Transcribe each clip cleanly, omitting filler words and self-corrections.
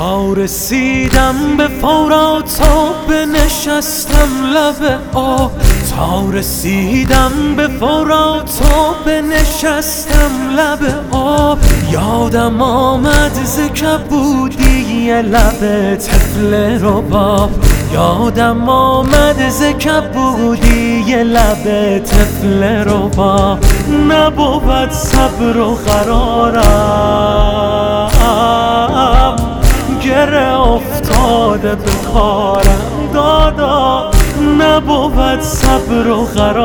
تا رسیدم به فرات و بنشستم لب آب، تا رسیدم به فرات و بنشستم لب آب. یادم آمد ز کبودی لب طفل رباب، یادم آمد ز کبودی لب طفل رباب. نبود صبر و قرارم، گره افتاده به کارم دادا. نبود صبر و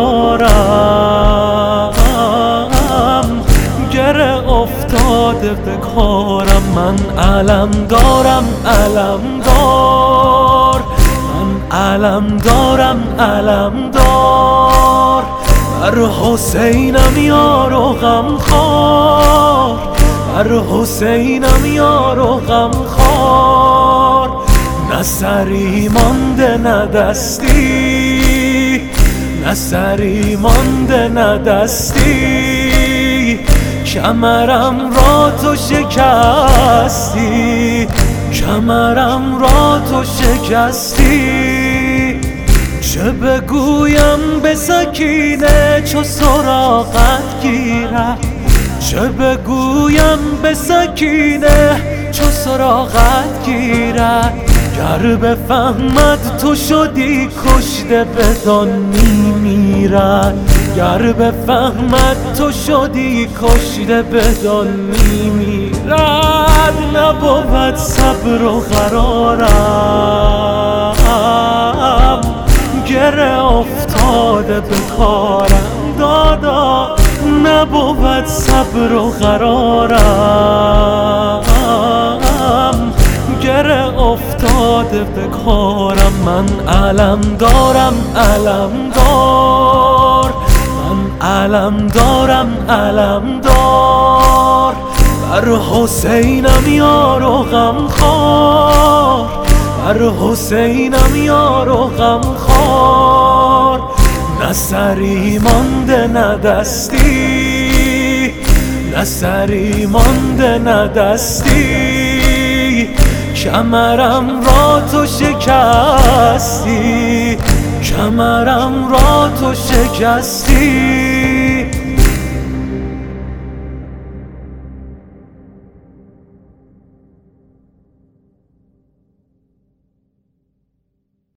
قرارم، گره افتاده به کارم. من علم دارم علم دار، من علم دارم علم دار. بر حسینم یار و غمخوار، بر حسینم یار و غمخوار. نه سری مانده نه دستی، نه سری مانده نه دستی. کمرم را تو شکستی، کمرم را تو شکستی. چه بگویم به سکینه چو سراغت گیرد، چه بگویم به سکینه چو سراغت گیرد. گر بفهمد تو شدی کشته بدان میمیرد، گر بفهمد تو شدی کشته بدان میمیرد. نبود صبر و قرارم، گره افتاده به کارم دادا. نبود صبر و قرارم، گره افتاده به کارم. من علم دارم علم دار، من علم دارم علم دار. بر حسینم یار و غمخوار، بر حسینم یار و غمخوار. نه سری مانده نه دستی، نه سری مانده نه دستی. کمرم را تو شکستی، کمرم را تو شکستی.